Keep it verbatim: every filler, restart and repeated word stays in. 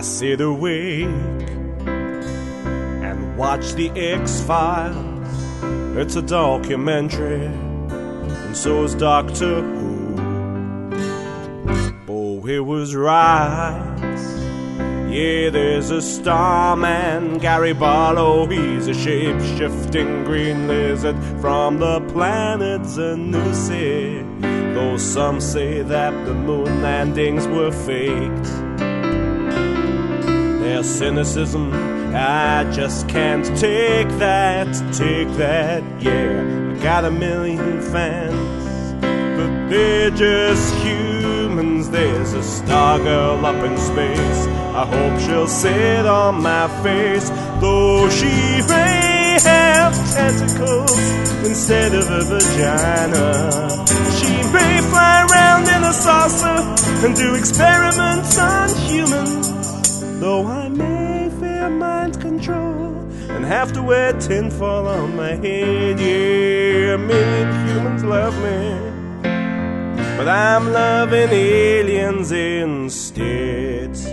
sit awake and watch the X-Files. It's a documentary, and so is Doctor Who. Oh, it was right. Yeah, there's a starman, Gary Barlow. He's a shape-shifting green lizard from the planet Zanussi. Though some say that the moon landings were faked. Their cynicism, I just can't take that, take that, yeah. I got a million fans, but they're just humans. There's a stargirl up in space. I hope she'll sit on my face, though she may have tentacles instead of a vagina. She may fly around in a saucer and do experiments on humans, though I may fear mind control and have to wear tinfoil on my head. Yeah, a million humans love me, but I'm loving aliens instead.